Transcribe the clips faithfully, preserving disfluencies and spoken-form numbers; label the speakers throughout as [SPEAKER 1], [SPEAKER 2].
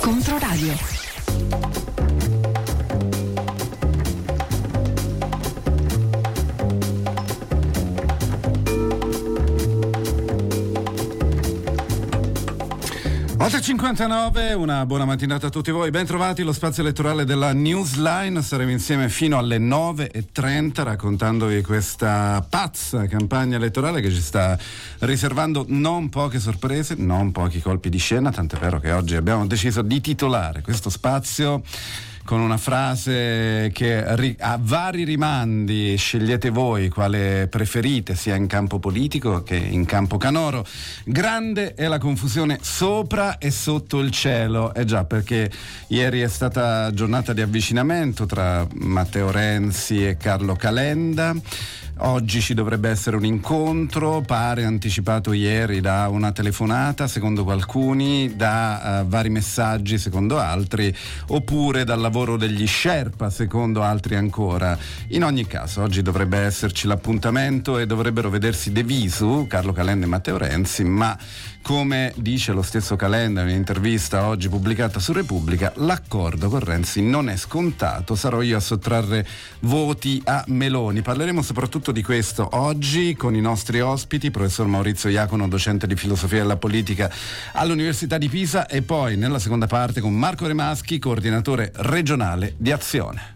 [SPEAKER 1] Controradio.
[SPEAKER 2] otto e cinquantanove, una buona mattinata a tutti voi, ben trovati lo spazio elettorale della Newsline. Saremo insieme fino alle nove e trenta raccontandovi questa pazza campagna elettorale che ci sta riservando non poche sorprese, non pochi colpi di scena, tant'è vero che oggi abbiamo deciso di titolare questo spazio con una frase che ri- ha vari rimandi, scegliete voi quale preferite, sia in campo politico che in campo canoro. Grande è la confusione sopra e sotto il cielo, eh già, perché ieri è stata giornata di avvicinamento tra Matteo Renzi e Carlo Calenda. Oggi ci dovrebbe essere un incontro, pare anticipato ieri da una telefonata secondo alcuni, da uh, vari messaggi secondo altri, oppure dal lavoro degli Sherpa secondo altri ancora. In ogni caso oggi dovrebbe esserci l'appuntamento e dovrebbero vedersi de visu Carlo Calenda e Matteo Renzi, ma come dice lo stesso Calenda in un'intervista oggi pubblicata su Repubblica, l'accordo con Renzi non è scontato, sarò io a sottrarre voti a Meloni. Parleremo soprattutto di questo oggi con i nostri ospiti, professor Maurizio Iacono, docente di filosofia della politica all'Università di Pisa, e poi nella seconda parte con Marco Remaschi, coordinatore regionale di Azione.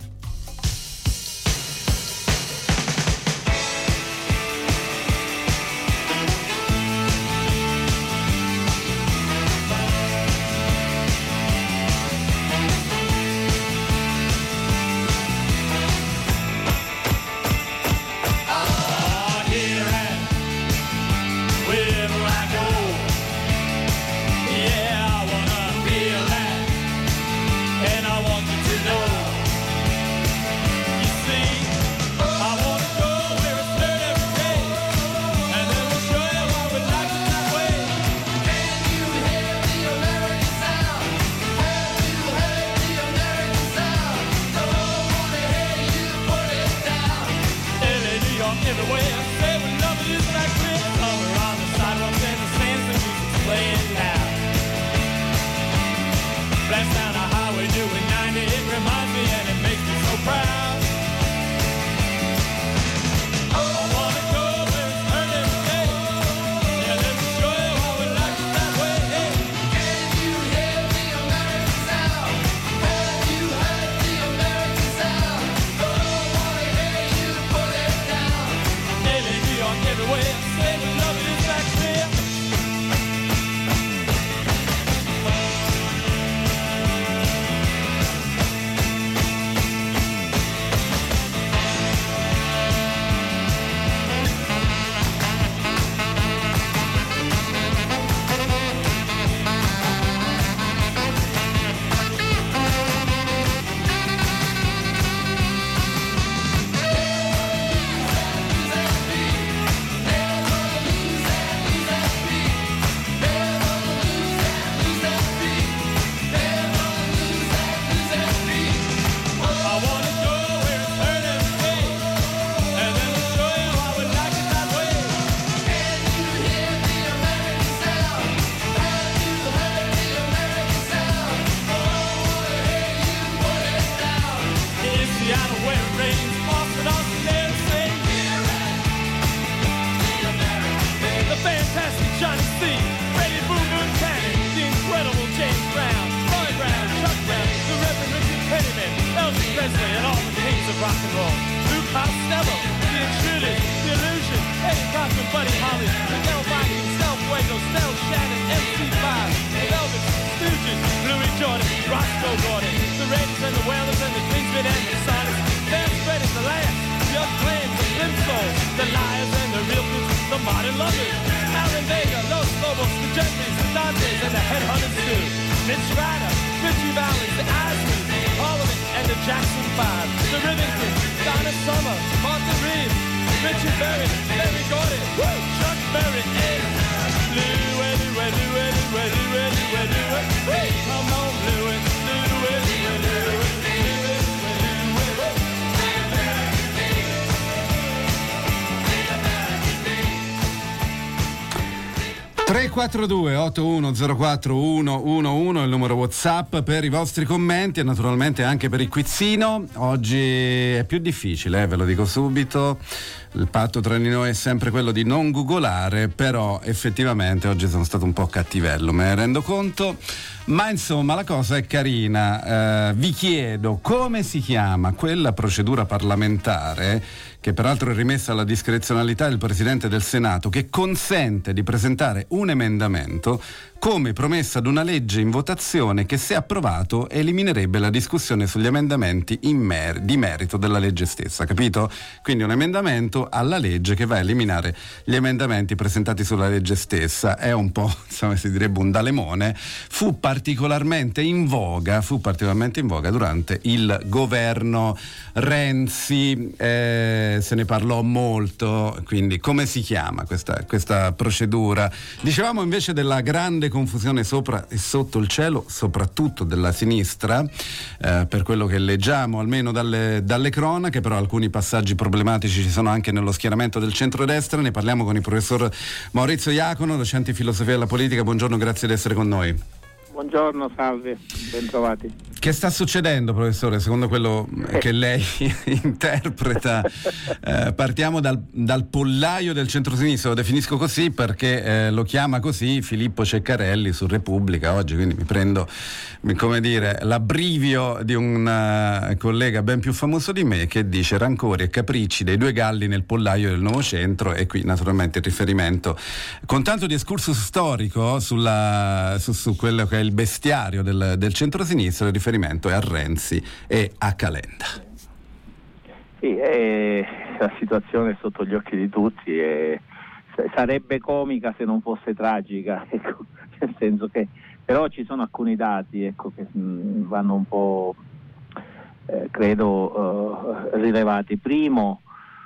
[SPEAKER 2] quattro due otto uno zero quattro uno uno uno è il numero WhatsApp per i vostri commenti e naturalmente anche per il quizzino. Oggi è più difficile, eh, ve lo dico subito. Il patto tra di noi è sempre quello di non googolare, però effettivamente oggi sono stato un po' cattivello, me ne rendo conto. Ma insomma la cosa è carina. Eh, vi chiedo come si chiama quella procedura parlamentare, che peraltro è rimessa alla discrezionalità del Presidente del Senato, che consente di presentare un emendamento come promessa ad una legge in votazione che, se approvato, eliminerebbe la discussione sugli emendamenti in mer- di merito della legge stessa, capito? Quindi un emendamento alla legge che va a eliminare gli emendamenti presentati sulla legge stessa. È un po', insomma, si direbbe un dalemone. Fu particolarmente in voga, fu particolarmente in voga durante il governo Renzi, eh, se ne parlò molto. Quindi come si chiama questa, questa procedura? Dicevamo invece della grande confusione sopra e sotto il cielo, soprattutto della sinistra, eh, per quello che leggiamo almeno dalle, dalle cronache, però alcuni passaggi problematici ci sono anche nello schieramento del centrodestra. Ne parliamo con il professor Maurizio Iacono, docente di filosofia della politica. Buongiorno, grazie di essere con noi.
[SPEAKER 1] Buongiorno, salve, bentrovati.
[SPEAKER 2] Che sta succedendo, professore, secondo quello che lei interpreta? Eh, partiamo dal, dal pollaio del centrosinistra, lo definisco così perché eh, lo chiama così Filippo Ceccarelli su Repubblica oggi, quindi mi prendo, come dire, l'abbrivio di un uh, collega ben più famoso di me che dice rancori e capricci dei due galli nel pollaio del nuovo centro, e qui naturalmente il riferimento, con tanto di excursus storico sulla, su, su quello che è il bestiario del, del centrosinistra. Il riferimento è a Renzi e a Calenda.
[SPEAKER 1] Sì, è, la situazione è sotto gli occhi di tutti e sarebbe comica se non fosse tragica, ecco, nel senso che però ci sono alcuni dati, ecco, che mh, vanno un po' eh, credo uh, rilevati. Primo,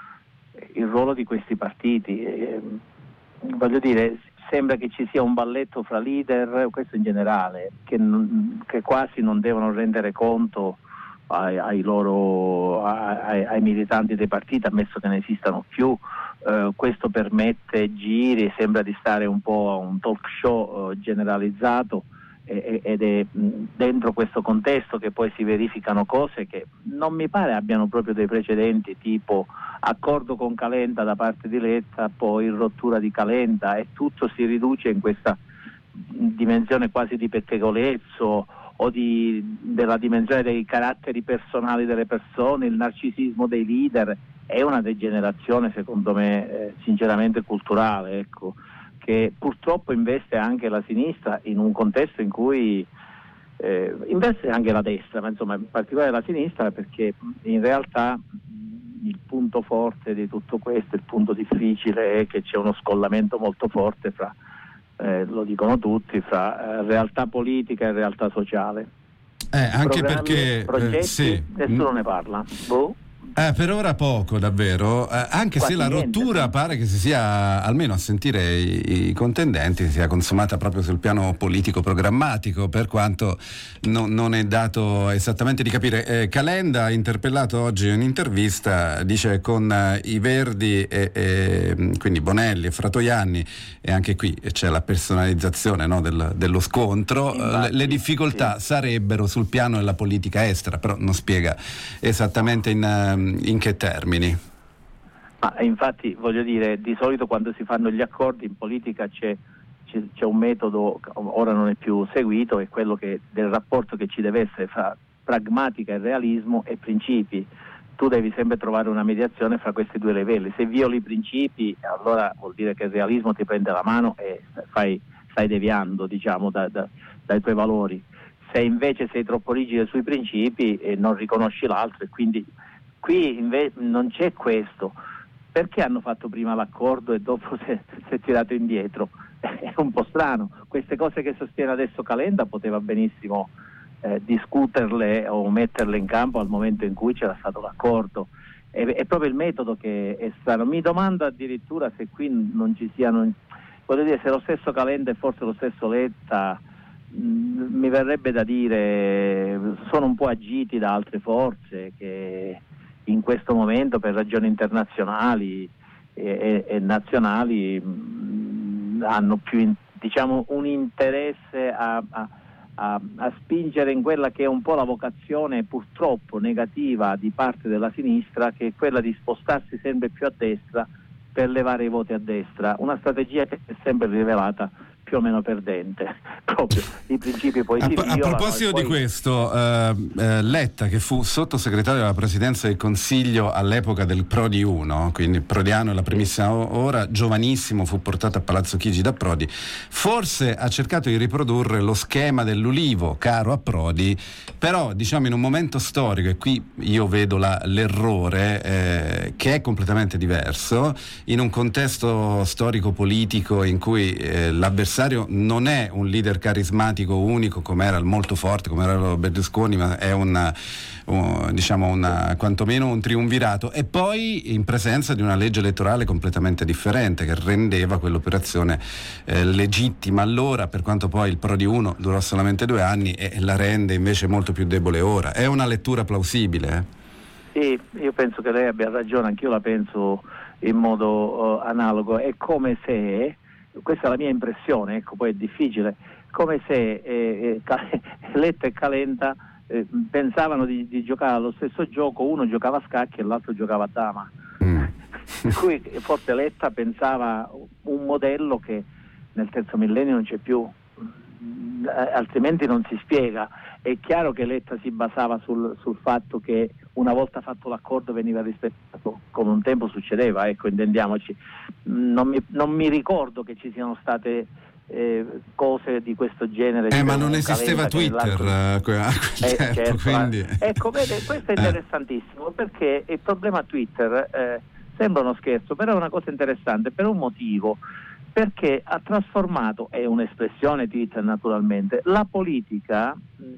[SPEAKER 1] il ruolo di questi partiti, eh, voglio dire, sembra che ci sia un balletto fra leader, questo in generale, che, non, che quasi non devono rendere conto ai, ai loro ai, ai militanti dei partiti, ammesso che ne esistano più. Uh, questo permette giri, sembra di stare un po' a un talk show uh, generalizzato, e, ed è mh, dentro questo contesto che poi si verificano cose che non mi pare abbiano proprio dei precedenti, tipo accordo con Calenda da parte di Letta, poi rottura di Calenda, e tutto si riduce in questa dimensione quasi di pettegolezzo o di, della dimensione dei caratteri personali delle persone, il narcisismo dei leader. È una degenerazione, secondo me, eh, sinceramente culturale, ecco, che purtroppo investe anche la sinistra in un contesto in cui eh, investe anche la destra, ma insomma in particolare la sinistra, perché in realtà il punto forte di tutto questo, il punto difficile, è che c'è uno scollamento molto forte fra, eh, lo dicono tutti, fra eh, realtà politica e realtà sociale.
[SPEAKER 2] Eh, anche
[SPEAKER 1] Programmi,
[SPEAKER 2] perché
[SPEAKER 1] progetti,
[SPEAKER 2] eh, sì.
[SPEAKER 1] nessuno ne parla. Boh.
[SPEAKER 2] Eh, per ora poco, davvero, eh, anche
[SPEAKER 1] Quasi
[SPEAKER 2] se la
[SPEAKER 1] niente,
[SPEAKER 2] rottura
[SPEAKER 1] no?
[SPEAKER 2] pare che si sia, almeno a sentire i, i contendenti, si sia consumata proprio sul piano politico-programmatico, per quanto no, non è dato esattamente di capire. Eh, Calenda, interpellato oggi in un'intervista, dice con eh, i Verdi, e, e, quindi Bonelli e Fratoianni, e anche qui c'è la personalizzazione, no, del, dello scontro,
[SPEAKER 1] Infatti,
[SPEAKER 2] le, le difficoltà
[SPEAKER 1] sì.
[SPEAKER 2] sarebbero sul piano della politica estera, però non spiega esattamente in... in che termini?
[SPEAKER 1] Ma infatti, voglio dire, di solito quando si fanno gli accordi in politica c'è, c'è, c'è un metodo, ora non è più seguito, è quello che, del rapporto che ci deve essere fra pragmatica e realismo e principi. Tu devi sempre trovare una mediazione fra questi due livelli. Se violi i principi, allora vuol dire che il realismo ti prende la mano e fai, stai deviando, diciamo, da, da, dai tuoi valori. Se invece sei troppo rigido sui principi e non riconosci l'altro, e quindi qui invece non c'è questo. Perché hanno fatto prima l'accordo e dopo si è tirato indietro? È un po' strano. Queste cose che sostiene adesso Calenda poteva benissimo eh, discuterle o metterle in campo al momento in cui c'era stato l'accordo. È, è proprio il metodo che è strano. Mi domando addirittura se qui non ci siano, voglio dire, se lo stesso Calenda e forse lo stesso Letta, mh, mi verrebbe da dire, sono un po' agiti da altre forze che in questo momento per ragioni internazionali e, e, e nazionali mh, hanno più, in, diciamo un interesse a, a, a, a spingere in quella che è un po' la vocazione purtroppo negativa di parte della sinistra, che è quella di spostarsi sempre più a destra per levare i voti a destra, una strategia che è sempre rivelata più o meno perdente. Proprio i principi poi
[SPEAKER 2] a,
[SPEAKER 1] si
[SPEAKER 2] a
[SPEAKER 1] violano.
[SPEAKER 2] proposito
[SPEAKER 1] poi...
[SPEAKER 2] di questo, eh, eh, Letta, che fu sottosegretario della Presidenza del Consiglio all'epoca del Prodi uno, quindi Prodiano è la primissima ora, giovanissimo, fu portato a Palazzo Chigi da Prodi, forse ha cercato di riprodurre lo schema dell'Ulivo caro a Prodi, però diciamo in un momento storico, e qui io vedo la, l'errore eh, che è completamente diverso, in un contesto storico-politico in cui eh, l'avversario non è un leader carismatico unico come era molto forte come era Berlusconi, ma è una, un, diciamo una, quantomeno un triumvirato, e poi in presenza di una legge elettorale completamente differente che rendeva quell'operazione eh, legittima allora, per quanto poi il Prodi uno durò solamente due anni e la rende invece molto più debole ora. È una lettura plausibile?
[SPEAKER 1] Eh? Sì, io penso che lei abbia ragione, anch'io la penso in modo uh, analogo. È come se, questa è la mia impressione, ecco, poi è difficile, come se eh, eh, Letta e Calenda eh, pensavano di, di giocare allo stesso gioco, uno giocava a scacchi e l'altro giocava a dama. Mm. Per cui forse Letta pensava un modello che nel terzo millennio non c'è più, altrimenti non si spiega. È chiaro che Letta si basava sul, sul fatto che una volta fatto l'accordo veniva rispettato, come un tempo succedeva, ecco, intendiamoci. Non mi, non mi ricordo che ci siano state eh, cose di questo genere.
[SPEAKER 2] Eh, ma non esisteva Twitter a quel
[SPEAKER 1] eh,
[SPEAKER 2] tempo,
[SPEAKER 1] certo,
[SPEAKER 2] quindi...
[SPEAKER 1] Ecco, vede, questo è interessantissimo, eh. perché il problema Twitter eh, sembra uno scherzo, però è una cosa interessante per un motivo. Perché ha trasformato, è un'espressione Twitter naturalmente, la politica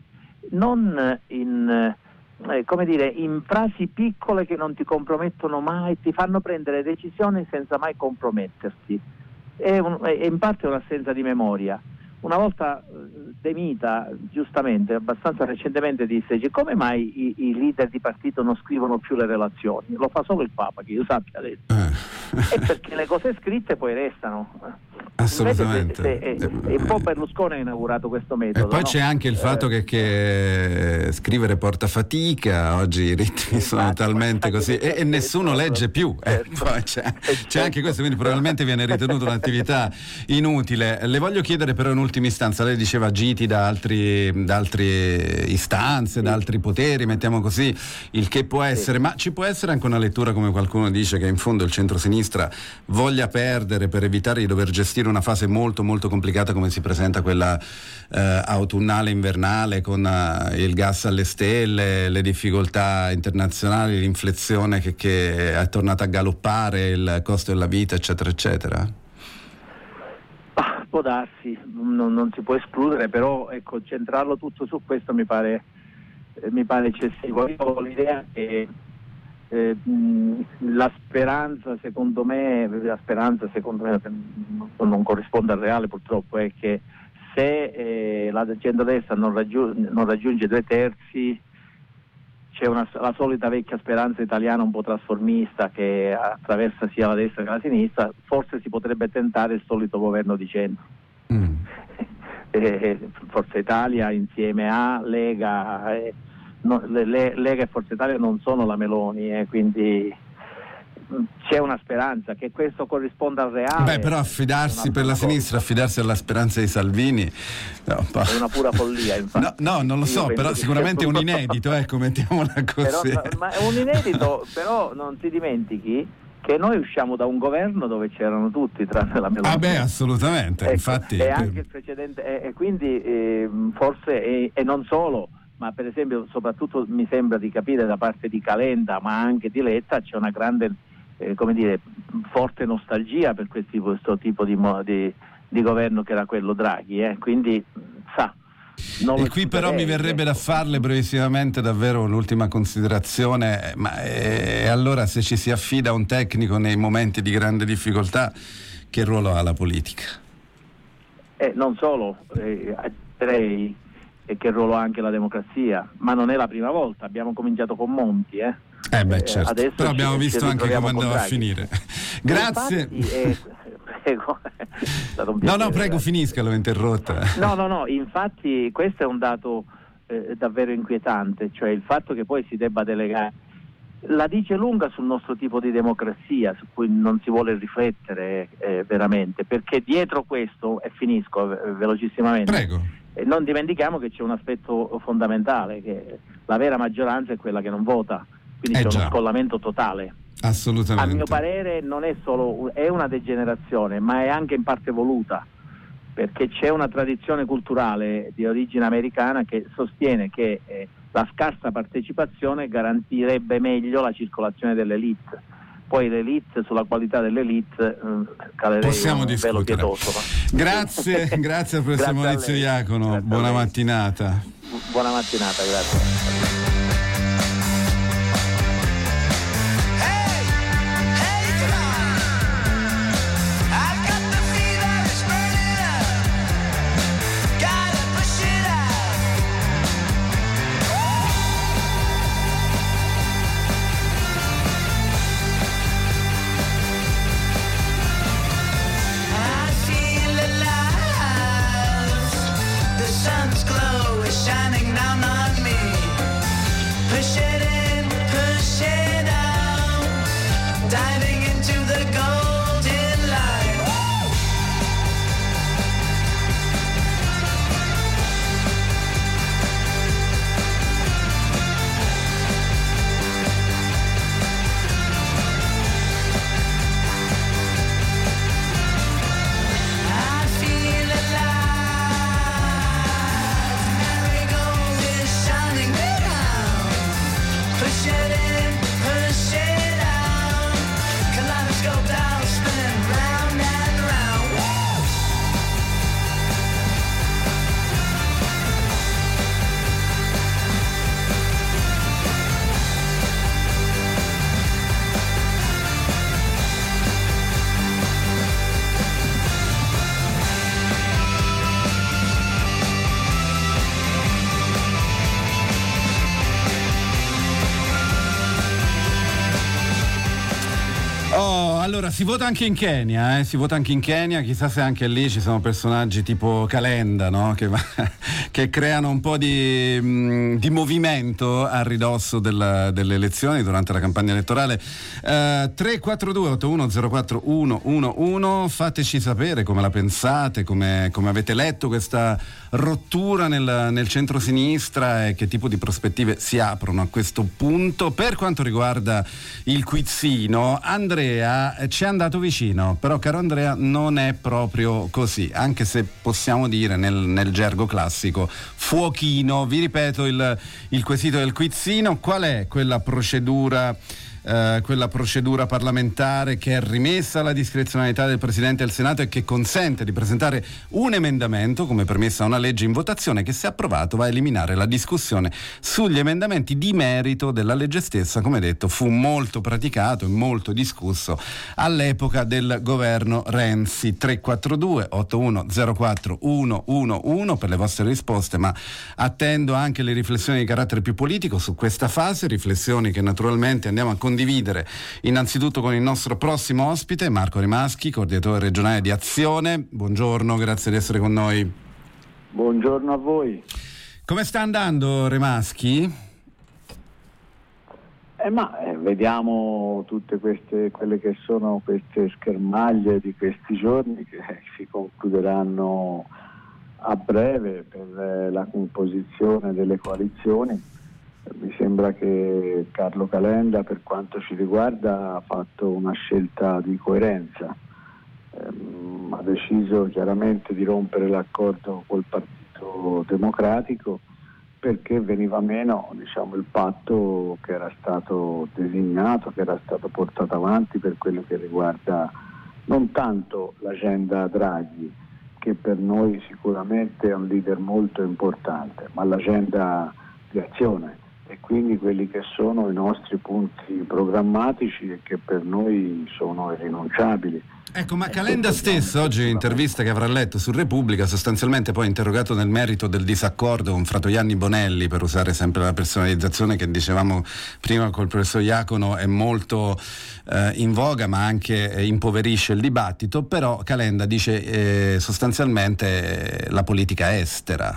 [SPEAKER 1] non in, eh, come dire, in frasi piccole che non ti compromettono mai, ti fanno prendere decisioni senza mai comprometterti. È, un, è in parte un'assenza di memoria. Una volta De Mita, giustamente, abbastanza recentemente disse: come mai i, i leader di partito non scrivono più le relazioni? Lo fa solo il Papa, che io sappia adesso. È perché le cose scritte poi restano.
[SPEAKER 2] Assolutamente.
[SPEAKER 1] Se, se, e, e un po' Berlusconi ha inaugurato questo metodo.
[SPEAKER 2] E poi
[SPEAKER 1] no?
[SPEAKER 2] c'è anche il fatto eh, che, che scrivere porta fatica, oggi i ritmi sono infatti, talmente così e, e nessuno legge più.
[SPEAKER 1] Certo.
[SPEAKER 2] Eh, poi c'è, c'è anche questo, quindi probabilmente viene ritenuto un'attività inutile. Le voglio chiedere però in ultima istanza, lei diceva agiti da altri, da altre istanze, sì. da altri poteri, mettiamo così, il che può essere, sì. ma ci può essere anche una lettura, come qualcuno dice, che in fondo il centrosinistra voglia perdere per evitare di dover gestire una fase molto molto complicata come si presenta quella eh, autunnale invernale, con eh, il gas alle stelle, le difficoltà internazionali, l'inflazione che, che è tornata a galoppare, il costo della vita, eccetera eccetera?
[SPEAKER 1] Ah, può darsi, non, non si può escludere, però ecco, centrarlo tutto su questo mi pare eh, mi pare eccessivo. Io ho l'idea che Eh, la speranza secondo me la speranza secondo me non corrisponde al reale, purtroppo, è che se eh, la centrodestra non, raggiu- non raggiunge due terzi c'è una, la solita vecchia speranza italiana un po' trasformista che attraversa sia la destra che la sinistra. Forse si potrebbe tentare il solito governo di centro. mm. eh, Forza Italia insieme a Lega, eh, No, le, le, Lega e Forza Italia non sono la Meloni, eh, quindi c'è una speranza che questo corrisponda al reale.
[SPEAKER 2] Beh, però affidarsi per la cosa. sinistra, affidarsi alla speranza di Salvini no,
[SPEAKER 1] è una pura follia, infatti.
[SPEAKER 2] No, no non lo so, però sicuramente è un inedito, ecco, mettiamola così.
[SPEAKER 1] Però, ma è un inedito, però non si dimentichi che noi usciamo da un governo dove c'erano tutti tranne la Meloni.
[SPEAKER 2] Ah beh, assolutamente, ecco, infatti.
[SPEAKER 1] E anche il precedente, e, e quindi eh, forse, e, e non solo, ma per esempio soprattutto mi sembra di capire da parte di Calenda ma anche di Letta c'è una grande eh, come dire forte nostalgia per questi, questo tipo di, di, di governo che era quello Draghi, eh? Quindi sa non
[SPEAKER 2] e qui però mi verrebbe da farle brevissimamente davvero l'ultima considerazione, ma e allora se ci si affida a un tecnico nei momenti di grande difficoltà, che ruolo ha la politica?
[SPEAKER 1] Eh, non solo, eh, direi e che ruolo ha anche la democrazia, ma non è la prima volta, abbiamo cominciato con Monti, eh,
[SPEAKER 2] eh beh certo,
[SPEAKER 1] adesso
[SPEAKER 2] però abbiamo
[SPEAKER 1] ci,
[SPEAKER 2] visto
[SPEAKER 1] ci
[SPEAKER 2] anche come andava a finire. Grazie.
[SPEAKER 1] Infatti, eh, prego.
[SPEAKER 2] No, no, prego, finisca, l'ho interrotta.
[SPEAKER 1] No, no, no, infatti questo è un dato eh, davvero inquietante, cioè il fatto che poi si debba delegare. La dice lunga sul nostro tipo di democrazia, su cui non si vuole riflettere eh, veramente, perché dietro questo, e finisco eh, velocissimamente,
[SPEAKER 2] prego.
[SPEAKER 1] Eh, non dimentichiamo che c'è un aspetto fondamentale, che la vera maggioranza è quella che non vota, quindi
[SPEAKER 2] eh
[SPEAKER 1] c'è
[SPEAKER 2] già.
[SPEAKER 1] uno scollamento totale.
[SPEAKER 2] Assolutamente.
[SPEAKER 1] A mio parere non è solo è una degenerazione, ma è anche in parte voluta, perché c'è una tradizione culturale di origine americana che sostiene che eh, la scarsa partecipazione garantirebbe meglio la circolazione dell'elite. Poi l'elite, sulla qualità dell'elite eh, calerei
[SPEAKER 2] possiamo
[SPEAKER 1] un velo
[SPEAKER 2] discutere.
[SPEAKER 1] pietoso.
[SPEAKER 2] Grazie, grazie al professor Maurizio Diacono, buona mattinata.
[SPEAKER 1] Buona mattinata, grazie.
[SPEAKER 2] Allora, si vota anche in Kenya, eh? si vota anche in Kenya, chissà se anche lì ci sono personaggi tipo Calenda, no? che, va, che creano un po' di, mh, di movimento a ridosso della, delle elezioni durante la campagna elettorale. Uh, tre quattro due otto uno zero quattro uno uno uno, fateci sapere come la pensate, come, come avete letto questa rottura nel, nel centro-sinistra e che tipo di prospettive si aprono a questo punto. Per quanto riguarda il quizzino, Andrea ci è andato vicino, però caro Andrea non è proprio così, anche se possiamo dire nel, nel gergo classico fuochino. Vi ripeto il, il quesito del quizzino: qual è quella procedura Uh, quella procedura parlamentare che è rimessa alla discrezionalità del Presidente del Senato e che consente di presentare un emendamento come permessa a una legge in votazione che, se approvato, va a eliminare la discussione sugli emendamenti di merito della legge stessa. Come detto, fu molto praticato e molto discusso all'epoca del governo Renzi. Tre quattro due otto uno zero quattro uno uno uno per le vostre risposte, ma attendo anche le riflessioni di carattere più politico su questa fase, riflessioni che naturalmente andiamo a condividere condividere innanzitutto con il nostro prossimo ospite, Marco Remaschi, coordinatore regionale di Azione. Buongiorno, grazie di essere con noi.
[SPEAKER 3] Buongiorno a voi.
[SPEAKER 2] Come sta andando, Remaschi?
[SPEAKER 3] Eh, ma eh, vediamo tutte queste, quelle che sono queste schermaglie di questi giorni che eh, si concluderanno a breve per eh, la composizione delle coalizioni. Mi sembra che Carlo Calenda, per quanto ci riguarda, ha fatto una scelta di coerenza, ehm, ha deciso chiaramente di rompere l'accordo col Partito Democratico perché veniva meno, diciamo, il patto che era stato designato, che era stato portato avanti per quello che riguarda non tanto l'agenda Draghi, che per noi sicuramente è un leader molto importante, ma l'agenda di Azione, e quindi quelli che sono i nostri punti programmatici e che per noi sono irrinunciabili.
[SPEAKER 2] Ecco, ma Calenda stesso oggi in intervista che avrà letto su Repubblica, sostanzialmente poi interrogato nel merito del disaccordo con Fratoianni Bonelli, per usare sempre la personalizzazione che dicevamo prima col professor Iacono, è molto eh, in voga ma anche eh, impoverisce il dibattito, però Calenda dice eh, sostanzialmente eh, la politica estera,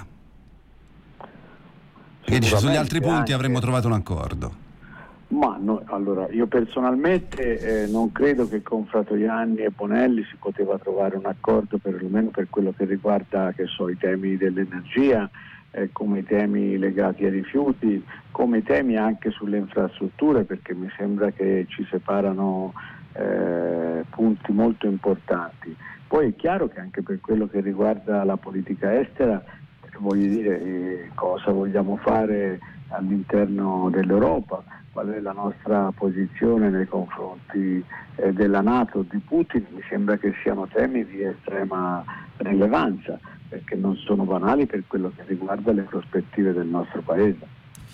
[SPEAKER 2] che dice sugli altri punti anche avremmo trovato un accordo.
[SPEAKER 3] Ma no, allora io personalmente eh, non credo che con Fratoianni e Bonelli si poteva trovare un accordo, perlomeno per quello che riguarda, che so, i temi dell'energia, eh, come i temi legati ai rifiuti, come i temi anche sulle infrastrutture, perché mi sembra che ci separano eh, punti molto importanti. Poi è chiaro che anche per quello che riguarda la politica estera, voglio dire eh, cosa vogliamo fare all'interno dell'Europa, qual è la nostra posizione nei confronti eh, della NATO, di Putin. Mi sembra che siano temi di estrema rilevanza, perché non sono banali per quello che riguarda le prospettive del nostro paese.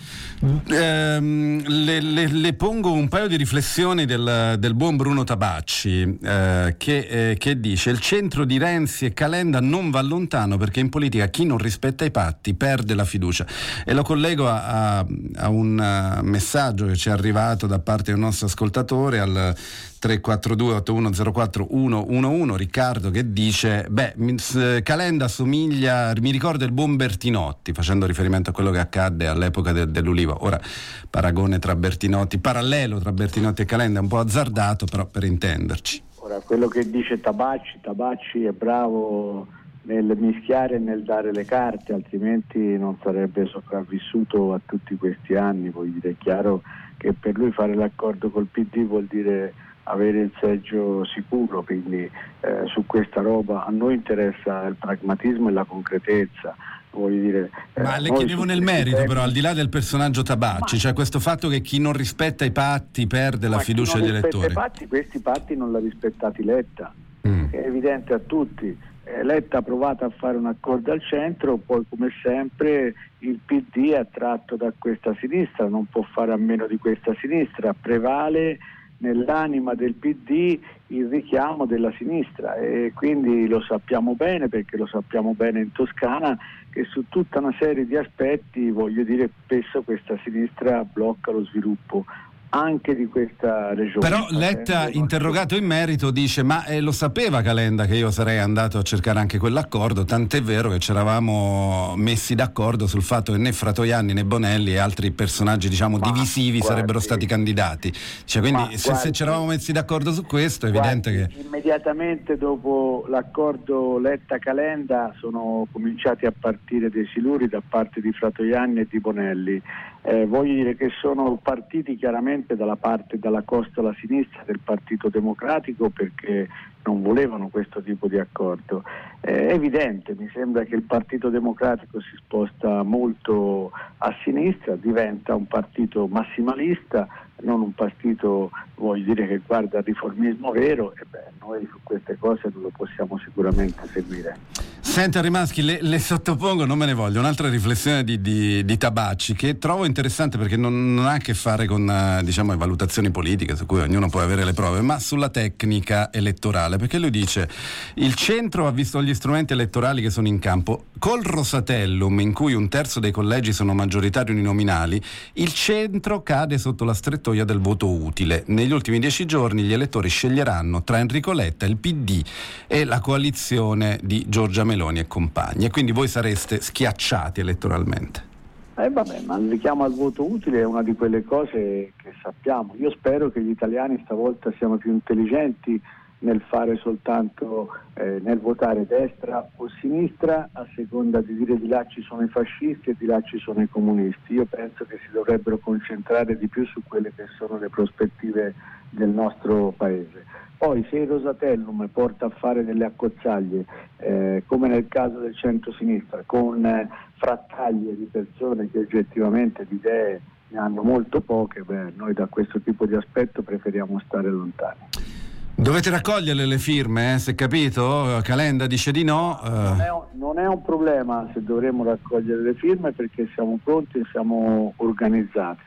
[SPEAKER 2] Eh, le, le, le pongo un paio di riflessioni del, del buon Bruno Tabacci eh, che, eh, che dice: il centro di Renzi e Calenda non va lontano, perché in politica chi non rispetta i patti perde la fiducia. E lo collego a, a, a un uh, messaggio che ci è arrivato da parte di un nostro ascoltatore al tre quattro due otto uno zero quattro uno uno uno, Riccardo, che dice: beh, Calenda assomiglia, mi ricorda il buon Bertinotti, facendo riferimento a quello che accadde all'epoca de, dell'Ulivo. Ora, paragone tra Bertinotti, parallelo tra Bertinotti e Calenda è un po' azzardato, però per intenderci.
[SPEAKER 3] Ora, quello che dice Tabacci, Tabacci è bravo nel mischiare e nel dare le carte, altrimenti non sarebbe sopravvissuto a tutti questi anni. Voglio dire, è chiaro che per lui fare l'accordo col P D vuol dire avere il seggio sicuro, quindi eh, su questa roba a noi interessa il pragmatismo e la concretezza. Voglio dire, eh,
[SPEAKER 2] ma le chiedevo nel merito temi... però, al di là del personaggio Tabacci, ma... cioè questo fatto che chi non rispetta i patti perde la fiducia degli elettori.
[SPEAKER 3] I patti, questi patti non l'ha rispettati Letta, mm. è evidente a tutti. eh, Letta ha provato a fare un accordo al centro, poi come sempre il P D è attratto da questa sinistra, non può fare a meno di questa sinistra, prevale nell'anima del P D il richiamo della sinistra, e quindi lo sappiamo bene, perché lo sappiamo bene in Toscana, che su tutta una serie di aspetti, voglio dire, spesso questa sinistra blocca lo sviluppo anche di questa regione.
[SPEAKER 2] Però Letta, interrogato in merito, dice: ma eh, lo sapeva Calenda che io sarei andato a cercare anche quell'accordo, tant'è vero che ci eravamo messi d'accordo sul fatto che né Fratoianni né Bonelli e altri personaggi, diciamo, ma divisivi guardi, sarebbero stati candidati. Cioè, quindi se, guardi, se ci eravamo messi d'accordo su questo è evidente
[SPEAKER 3] guardi,
[SPEAKER 2] che
[SPEAKER 3] immediatamente dopo l'accordo Letta-Calenda sono cominciati a partire dei siluri da parte di Fratoianni e di Bonelli. Eh, voglio dire che sono partiti chiaramente dalla parte, dalla costa alla sinistra del Partito Democratico, perché non volevano questo tipo di accordo. Eh, è evidente, mi sembra che il Partito Democratico si sposta molto a sinistra, diventa un partito massimalista, non un partito, voglio dire, che guarda al riformismo vero, e beh, noi su queste cose non lo possiamo sicuramente seguire.
[SPEAKER 2] Senta Rimaschi, le, le sottopongo, non me ne voglio, un'altra riflessione di, di, di Tabacci che trovo interessante, perché non, non ha a che fare con uh, diciamo valutazioni politiche su cui ognuno può avere le prove, ma sulla tecnica elettorale, perché lui dice: il centro ha visto gli strumenti elettorali che sono in campo, col Rosatellum in cui un terzo dei collegi sono maggioritari uninominali, il centro cade sotto la strettoia del voto utile. Negli ultimi dieci giorni gli elettori sceglieranno tra Enrico Letta, il P D e la coalizione di Giorgia Meloni e compagni, e quindi voi sareste schiacciati elettoralmente.
[SPEAKER 3] Eh vabbè, ma il richiamo al voto utile è una di quelle cose che sappiamo. Io spero che gli italiani stavolta siano più intelligenti nel fare soltanto eh, nel votare destra o sinistra, a seconda di dire di là ci sono i fascisti e di là ci sono i comunisti. Io penso che si dovrebbero concentrare di più su quelle che sono le prospettive del nostro paese. Poi se il Rosatellum porta a fare delle accozzaglie, eh, come nel caso del centro-sinistra, con eh, frattaglie di persone che oggettivamente di idee ne hanno molto poche, beh, noi da questo tipo di aspetto preferiamo stare lontani.
[SPEAKER 2] Dovete raccogliere le firme, eh, se capito? Calenda dice di no. Uh...
[SPEAKER 3] Non, è un, non è un problema se dovremmo raccogliere le firme, perché siamo pronti e siamo organizzati.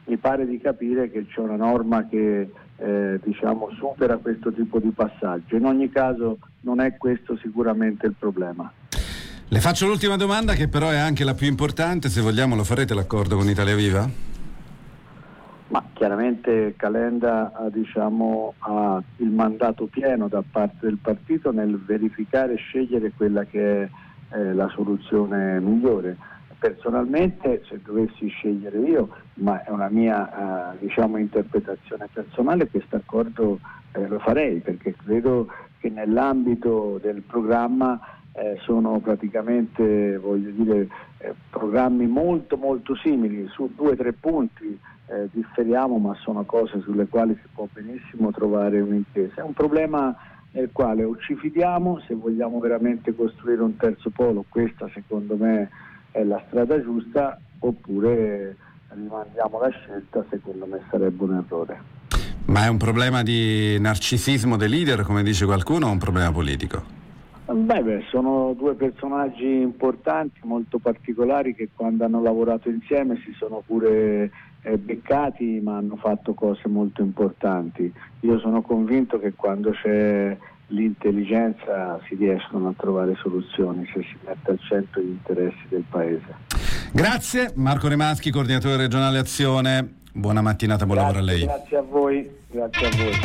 [SPEAKER 3] mi pare di capire che c'è una norma che eh, diciamo supera questo tipo di passaggio. In ogni caso non è questo sicuramente il problema.
[SPEAKER 2] Le faccio l'ultima domanda, che però è anche la più importante. Se vogliamo, lo farete l'accordo con Italia Viva?
[SPEAKER 3] Ma chiaramente Calenda ha, diciamo, ha il mandato pieno da parte del partito nel verificare e scegliere quella che è eh, la soluzione migliore. Personalmente, se dovessi scegliere io, ma è una mia eh, diciamo interpretazione personale, questo accordo eh, lo farei, perché credo che nell'ambito del programma eh, sono praticamente, voglio dire, eh, programmi molto molto simili. Su due o tre punti eh, differiamo, ma sono cose sulle quali si può benissimo trovare un'intesa. È un problema nel quale o ci fidiamo, se vogliamo veramente costruire un terzo polo, questa secondo me è la strada giusta, oppure rimandiamo la scelta, secondo me sarebbe un errore.
[SPEAKER 2] Ma è un problema di narcisismo dei leader, come dice qualcuno, o un problema politico?
[SPEAKER 3] Beh, beh, sono due personaggi importanti, molto particolari, che quando hanno lavorato insieme si sono pure eh, beccati, ma hanno fatto cose molto importanti. Io sono convinto che quando c'è l'intelligenza si riescono a trovare soluzioni, se si mette al centro gli interessi del paese.
[SPEAKER 2] Grazie Marco Remaschi, coordinatore regionale Azione, buona mattinata, buon
[SPEAKER 3] Grazie,
[SPEAKER 2] lavoro a lei.
[SPEAKER 3] Grazie a voi, grazie a voi.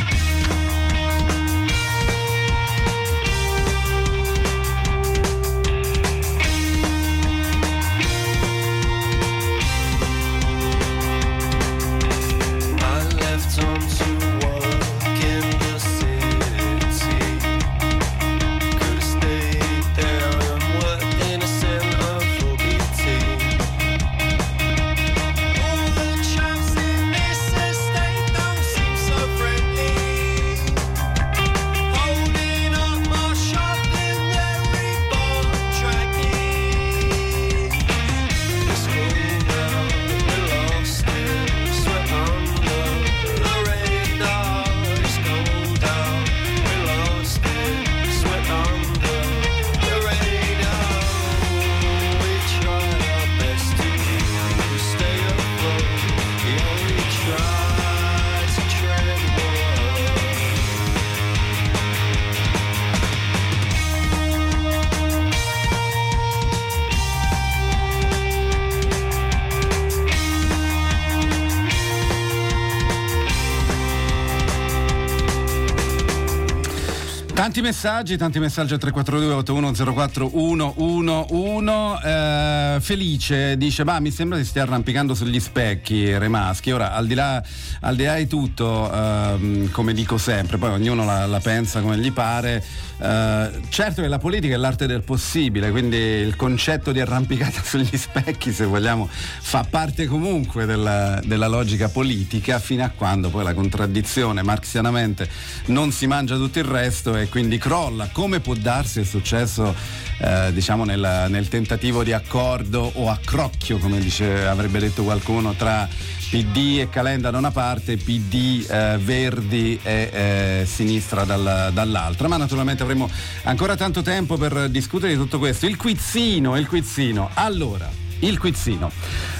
[SPEAKER 2] Tanti messaggi, tanti messaggi al tre quattro due otto uno zero quattro uno uno uno. Eh, Felice dice: ma mi sembra si stia arrampicando sugli specchi Remaschi. Ora, al di là, al di là di tutto, ehm, come dico sempre, poi ognuno la, la pensa come gli pare. Eh, certo che la politica è l'arte del possibile, quindi il concetto di arrampicata sugli specchi, se vogliamo, fa parte comunque della, della logica politica, fino a quando poi la contraddizione marxianamente non si mangia tutto il resto e quindi crolla, come può darsi, è successo eh, diciamo nel, nel tentativo di accordo o accrocchio, come dice, avrebbe detto qualcuno, tra P D e Calenda da una parte, P D, eh, Verdi e eh, Sinistra dal, dall'altra. Ma naturalmente avremo ancora tanto tempo per discutere di tutto questo. Il quizzino, il quizzino. Allora, il quizzino.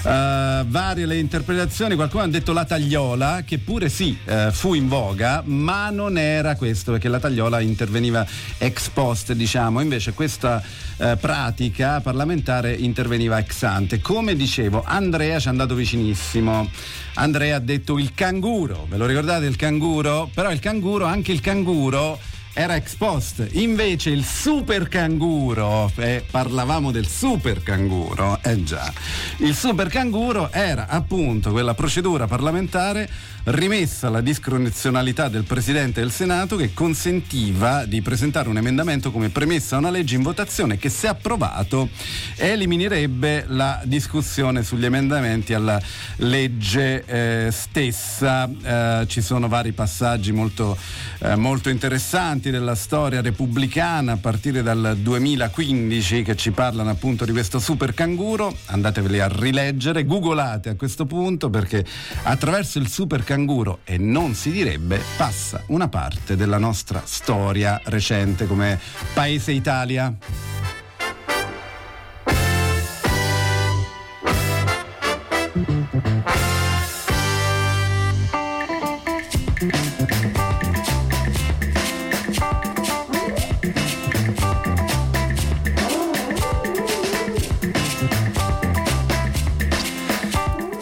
[SPEAKER 2] Uh, varie le interpretazioni, qualcuno ha detto la tagliola, che pure sì, uh, fu in voga, ma non era questo, perché la tagliola interveniva ex post, diciamo, invece questa uh, pratica parlamentare interveniva ex ante. Come dicevo, Andrea ci è andato vicinissimo. Andrea ha detto il canguro, ve lo ricordate il canguro? Però il canguro, anche il canguro era ex post, invece il super canguro, eh, parlavamo del super canguro, eh già, il super canguro era appunto quella procedura parlamentare rimessa alla discrezionalità del Presidente del Senato, che consentiva di presentare un emendamento come premessa a una legge in votazione che, se approvato, eliminerebbe la discussione sugli emendamenti alla legge eh, stessa. Eh, ci sono vari passaggi molto, eh, molto interessanti della storia repubblicana a partire dal duemilaquindici che ci parlano appunto di questo super canguro. Andateveli a rileggere, googolate a questo punto, perché attraverso il super canguro, e non si direbbe, passa una parte della nostra storia recente come Paese Italia.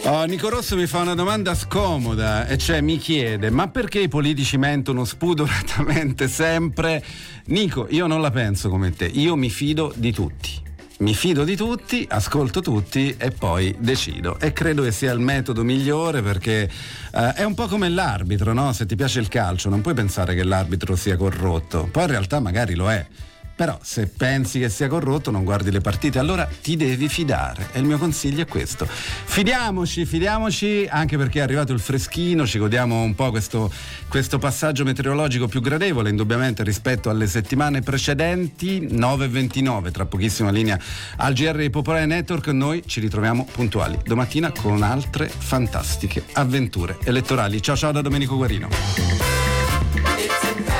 [SPEAKER 2] Oh, Nico Rosso mi fa una domanda scomoda, e cioè mi chiede: ma perché i politici mentono spudoratamente sempre? Nico, io non la penso come te, io mi fido di tutti. Mi fido di tutti, ascolto tutti e poi decido, e credo che sia il metodo migliore, perché eh, è un po' come l'arbitro, no? Se ti piace il calcio non puoi pensare che l'arbitro sia corrotto, poi in realtà magari lo è. Però se pensi che sia corrotto non guardi le partite, allora ti devi fidare, e il mio consiglio è questo: fidiamoci, fidiamoci, anche perché è arrivato il freschino, ci godiamo un po' questo, questo passaggio meteorologico più gradevole indubbiamente rispetto alle settimane precedenti. Nove e ventinove, tra pochissima linea al G R di Popolare Network. Noi ci ritroviamo puntuali domattina con altre fantastiche avventure elettorali. Ciao ciao da Domenico Guarino.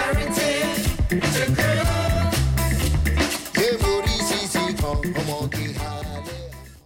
[SPEAKER 4] Come on,